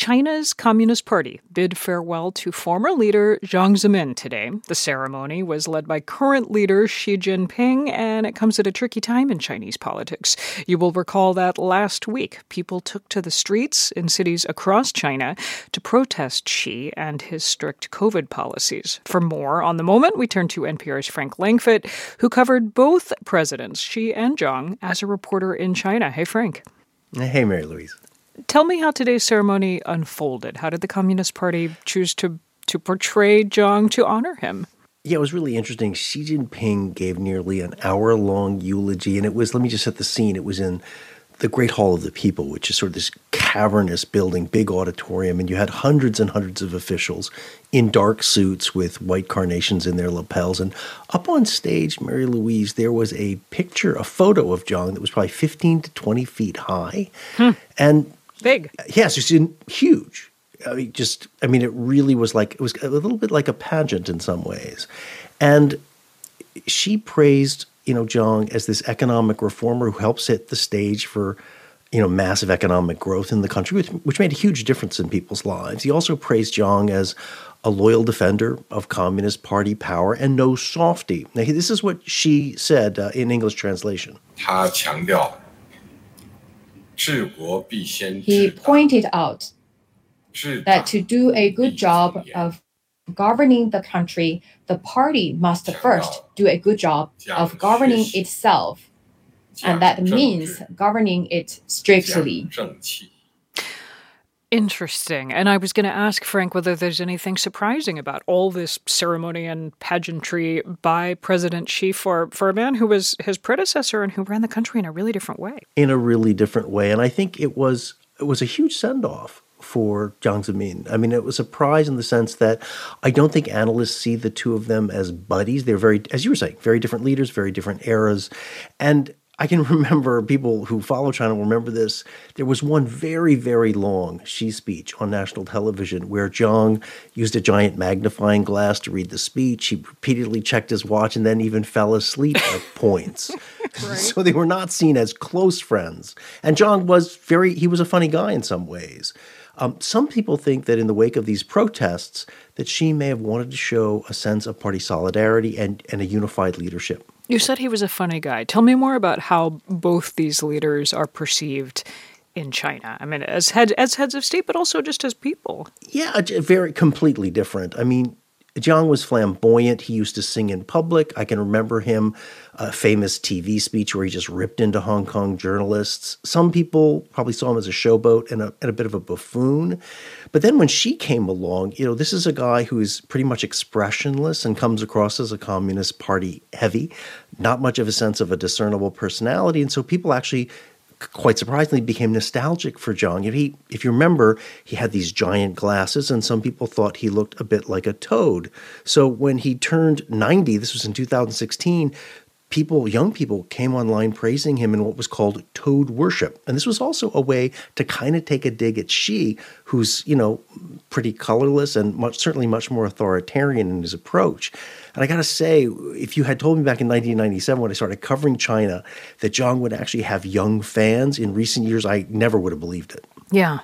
China's Communist Party bid farewell to former leader Jiang Zemin today. The ceremony was led by current leader Xi Jinping, and it comes at a tricky time in Chinese politics. You will recall that last week, people took to the streets in cities across China to protest Xi and his strict COVID policies. For more on the moment, we turn to NPR's Frank Langfitt, who covered both presidents, Xi and Jiang, as a reporter in China. Hey, Frank. Hey, Mary Louise. Tell me how today's ceremony unfolded. How did the Communist Party choose to portray Jiang to honor him? Yeah, it was really interesting. Xi Jinping gave nearly an hour-long eulogy, and it was, let me just set the scene, it was in the Great Hall of the People, which is sort of this cavernous building, big auditorium, and you had hundreds and hundreds of officials in dark suits with white carnations in their lapels. And up on stage, Mary Louise, there was a picture, a photo of Jiang that was probably 15 to 20 feet high. And big. Yes, it's huge. It really was like, it was a little bit like a pageant in some ways. And she praised, Jiang as this economic reformer who helped set the stage for, massive economic growth in the country, which made a huge difference in people's lives. He also praised Jiang as a loyal defender of Communist Party power and no softy. Now, this is what she said in English translation. He pointed out that to do a good job of governing the country, the party must first do a good job of governing itself. And that means governing it strictly. Interesting. And I was going to ask Frank whether there's anything surprising about all this ceremony and pageantry by President Xi for a man who was his predecessor and who ran the country in a really different way. In a really different way. And I think it was a huge send-off for Jiang Zemin. I mean, it was a surprise in the sense that I don't think analysts see the two of them as buddies. They're very, as you were saying, very different leaders, very different eras. And I can remember, people who follow China will remember this. There was one very, very long Xi speech on national television where Jiang used a giant magnifying glass to read the speech. He repeatedly checked his watch and then even fell asleep at points. Right. So they were not seen as close friends. And Jiang was he was a funny guy in some ways. Some people think that in the wake of these protests, that Xi may have wanted to show a sense of party solidarity and a unified leadership. You said he was a funny guy. Tell me more about how both these leaders are perceived in China. I mean, as heads of state, but also just as people. Yeah, very completely different. I mean, Jiang was flamboyant. He used to sing in public. I can remember him, a famous TV speech where he just ripped into Hong Kong journalists. Some people probably saw him as a showboat and a bit of a buffoon. But then when Xi came along, this is a guy who is pretty much expressionless and comes across as a Communist Party heavy, not much of a sense of a discernible personality. And so people actually, quite surprisingly, became nostalgic for Jiang. If you remember, he had these giant glasses, and some people thought he looked a bit like a toad. So when he turned 90, this was in 2016, young people came online praising him in what was called toad worship. And this was also a way to kind of take a dig at Xi, who's, pretty colorless and certainly much more authoritarian in his approach. And I got to say, if you had told me back in 1997 when I started covering China that Jiang would actually have young fans in recent years, I never would have believed it. Yeah.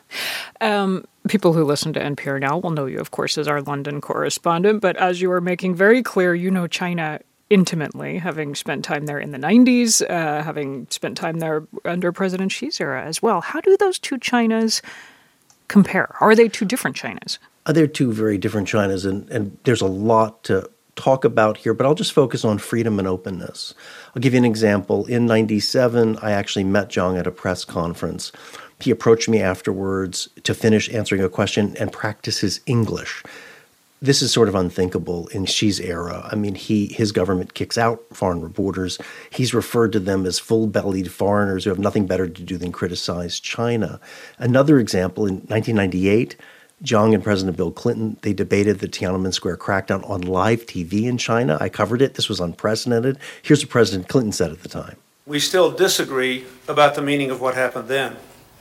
People who listen to NPR now will know you, of course, as our London correspondent. But as you are making very clear, you know China intimately, having spent time there in the 90s, having spent time there under President Xi's era as well. How do those two Chinas compare? Are they two different Chinas? They're two very different Chinas, and there's a lot to talk about here, but I'll just focus on freedom and openness. I'll give you an example. In 97, I actually met Jiang at a press conference. He approached me afterwards to finish answering a question and practice his English. This is sort of unthinkable in Xi's era. I mean, his government kicks out foreign reporters. He's referred to them as full-bellied foreigners who have nothing better to do than criticize China. Another example, in 1998, Jiang and President Bill Clinton, they debated the Tiananmen Square crackdown on live TV in China. I covered it. This was unprecedented. Here's what President Clinton said at the time. We still disagree about the meaning of what happened then.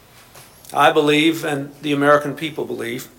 I believe, and the American people believe,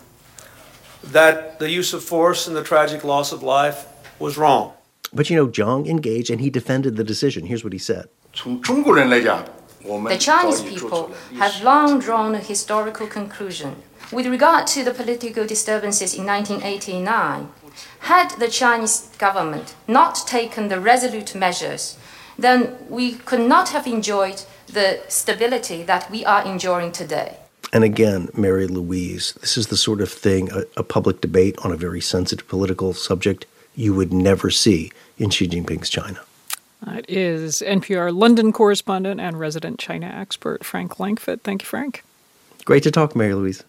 that the use of force and the tragic loss of life was wrong. But Jiang engaged and he defended the decision. Here's what he said. The Chinese people have long drawn a historical conclusion. With regard to the political disturbances in 1989, had the Chinese government not taken the resolute measures, then we could not have enjoyed the stability that we are enjoying today. And again, Mary Louise, this is the sort of thing, a public debate on a very sensitive political subject, you would never see in Xi Jinping's China. That is NPR London correspondent and resident China expert Frank Langfitt. Thank you, Frank. Great to talk, Mary Louise.